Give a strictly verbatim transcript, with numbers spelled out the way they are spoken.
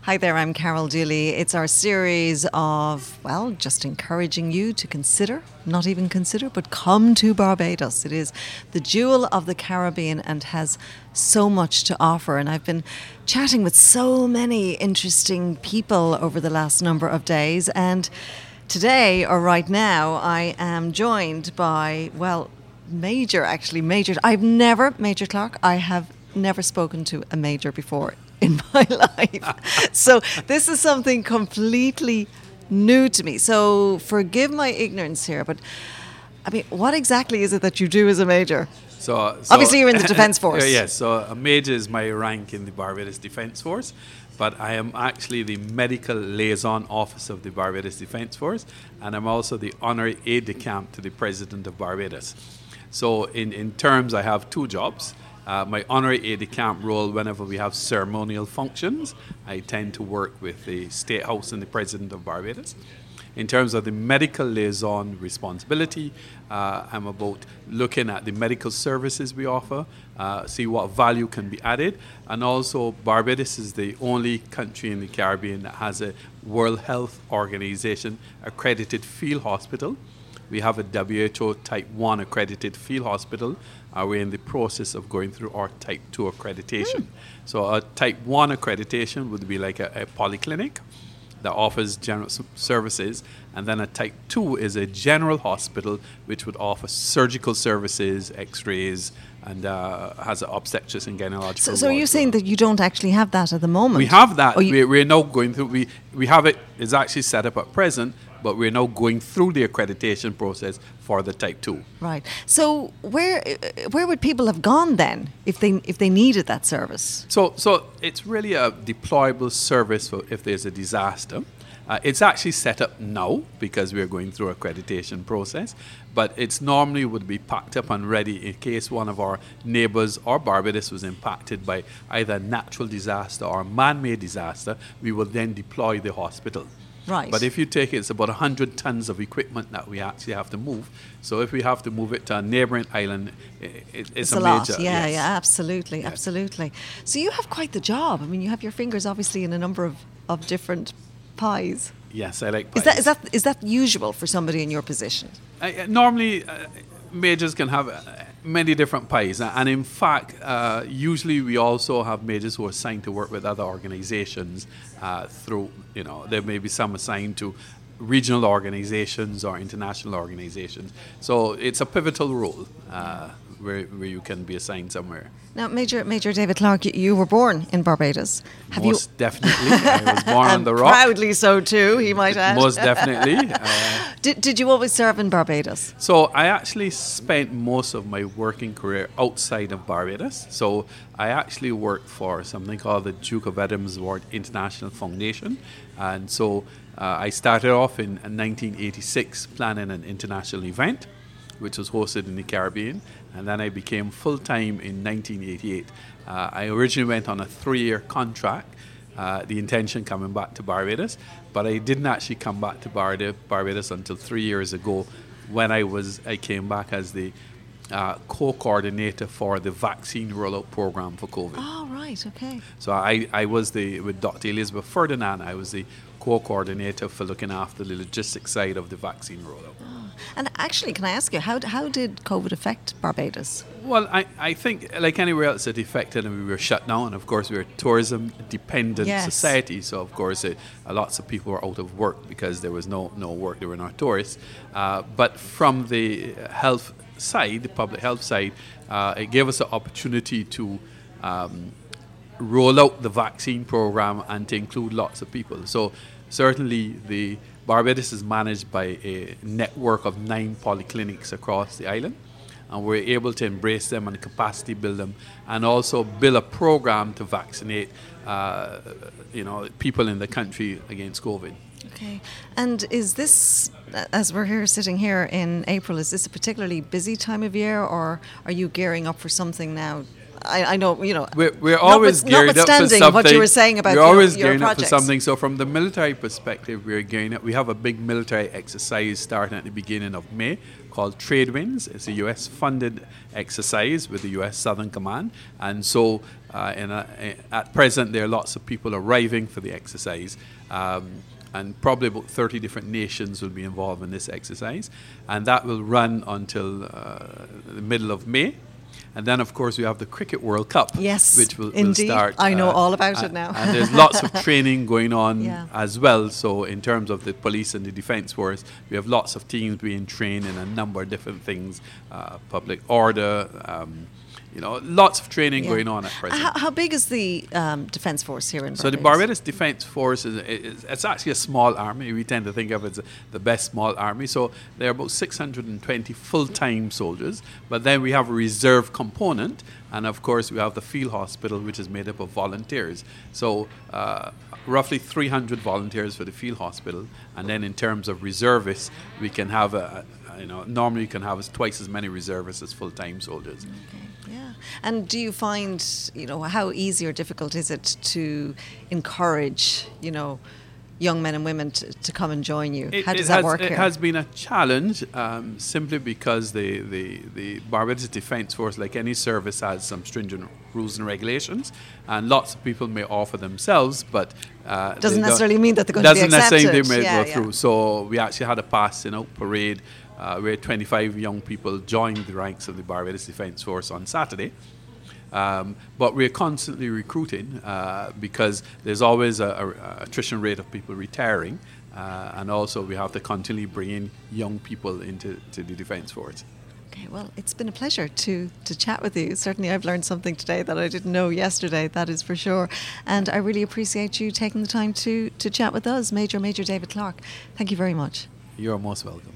Hi there, I'm Carol Dooley. It's our series of, well, just encouraging you to consider, not even consider, but come to Barbados. It is the jewel of the Caribbean and has so much to offer. And I've been chatting with so many interesting people over the last number of days. And today, or right now, I am joined by, well, Major, actually, Major. I've never, Major Clark, I have never spoken to a Major before in my life. So this is something completely new to me. So forgive my ignorance here, but I mean, what exactly is it that you do as a Major? So, so obviously you're in the Defence Force. Yes, so a Major is my rank in the Barbados Defence Force, but I am actually the Medical Liaison Officer of the Barbados Defence Force, and I'm also the Honorary Aide-de-Camp to the President of Barbados. So in, in terms, I have two jobs. Uh, my honorary aide-de-camp role, whenever we have ceremonial functions, I tend to work with the State House and the President of Barbados. In terms of the medical liaison responsibility, uh, I'm about looking at the medical services we offer, uh, see what value can be added, and also Barbados is the only country in the Caribbean that has a World Health Organization accredited field hospital. We have a W H O Type one accredited field hospital. Uh, we're in the process of going through our Type two accreditation. Mm. So a Type one accreditation would be like a, a polyclinic that offers general services, and then a Type two is a general hospital which would offer surgical services, x-rays, and uh, has an obstetrics and gynecological. So, so you're saying that you don't actually have that at the moment? We have that. We, we're now going through, we, we have it, it's actually set up at present, but we're now going through the accreditation process for the Type two. Right. So where where would people have gone then if they if they needed that service? So so it's really a deployable service for if there's a disaster. Uh, it's actually set up now because we're going through accreditation process, but it's normally would be packed up and ready in case one of our neighbours or Barbados was impacted by either natural disaster or man-made disaster. We will then deploy the hospital. Right. But if you take it, it's about one hundred tons of equipment that we actually have to move. So if we have to move it to a neighbouring island, it, it, it's, it's a, a major... lot. Yeah, yes. yeah, absolutely, yes. absolutely. So you have quite the job. I mean, you have your fingers obviously in a number of, of different pies. Yes, I like pies. Is that, is that, is that usual for somebody in your position? Uh, normally, uh, majors can have uh, many different pies. And in fact, uh, usually we also have majors who are assigned to work with other organizations uh, through, you know, there may be some assigned to regional organizations or international organizations. So it's a pivotal role uh, where, where you can be assigned somewhere. Now, Major Major David Clark, you, you were born in Barbados. Have Most you definitely. I was born on the rock. Proudly so too, he might add. Most definitely. Uh, did, did you always serve in Barbados? So I actually spent most of my working career outside of Barbados. So I actually worked for something called the Duke of Edinburgh International Foundation. And so uh, I started off in nineteen eighty-six planning an international event, which was hosted in the Caribbean, and then I became full-time in nineteen eighty-eight. Uh, I originally went on a three-year contract, uh, the intention coming back to Barbados, but I didn't actually come back to Barda- Barbados until three years ago when I was I came back as the uh, co-coordinator for the vaccine rollout program for COVID. Oh, right, okay. So I, I was the, with Doctor Elizabeth Ferdinand, I was the co-coordinator for looking after the logistics side of the vaccine rollout. Oh. And actually, can I ask you, how how did COVID affect Barbados? Well, I, I think like anywhere else it affected, and we were shut down. Of course, we're a tourism-dependent yes. society, so of course it, uh, lots of people were out of work because there was no, no work, there were no tourists. Uh, but from the health side, the public health side, uh, it gave us the opportunity to um, roll out the vaccine program and to include lots of people. So certainly the Barbados is managed by a network of nine polyclinics across the island, and we're able to embrace them and capacity build them, and also build a program to vaccinate, uh, you know, people in the country against COVID. Okay, and is this, as we're here sitting here in April, is this a particularly busy time of year, or are you gearing up for something now? I, I know, you know. We're, we're always gearing up for something. What you were saying about we're your, always your gearing projects. up for something. So from the military perspective, we're gearing up. We have a big military exercise starting at the beginning of May called Trade Winds. It's a U S funded exercise with the U S Southern Command. And so uh, in a, at present, there are lots of people arriving for the exercise. Um, and probably about thirty different nations will be involved in this exercise. And that will run until uh, the middle of May. And then, of course, we have the Cricket World Cup, yes, which will, will indeed. start. I know uh, all about uh, it now. And there's lots of training going on yeah. as well. So in terms of the police and the defence force, we have lots of teams being trained in a number of different things, uh, public order, um, you know, lots of training yeah. going on at present. How, how big is the um, Defence Force here in Barbados? So the Barbados Defence Force, is, is it's actually a small army. We tend to think of it as the best small army. So there are about six hundred twenty full-time soldiers, but then we have a reserve component, and of course we have the field hospital, which is made up of volunteers. So uh, roughly three hundred volunteers for the field hospital, and then in terms of reservists, we can have a, a you know, normally you can have twice as many reservists as full-time soldiers. Okay. Yeah. And do you find, you know, how easy or difficult is it to encourage, you know, young men and women to, to come and join you? It, how does it that has, work it here? It has been a challenge um, simply because the, the, the Barbados Defence Force, like any service, has some stringent rules and regulations, and lots of people may offer themselves, but uh, doesn't necessarily mean that they're going to be doesn't accepted. necessarily they may yeah, go yeah. through. So we actually had a passing out parade uh, where twenty-five young people joined the ranks of the Barbados Defence Force on Saturday. Um, but we're constantly recruiting uh, because there's always a, a, a attrition rate of people retiring, uh, and also we have to continually bring in young people into to the Defence Force. Okay, well, it's been a pleasure to, to chat with you. Certainly I've learned something today that I didn't know yesterday, that is for sure. And I really appreciate you taking the time to, to chat with us, Major Major David Clarke. Thank you very much. You're most welcome.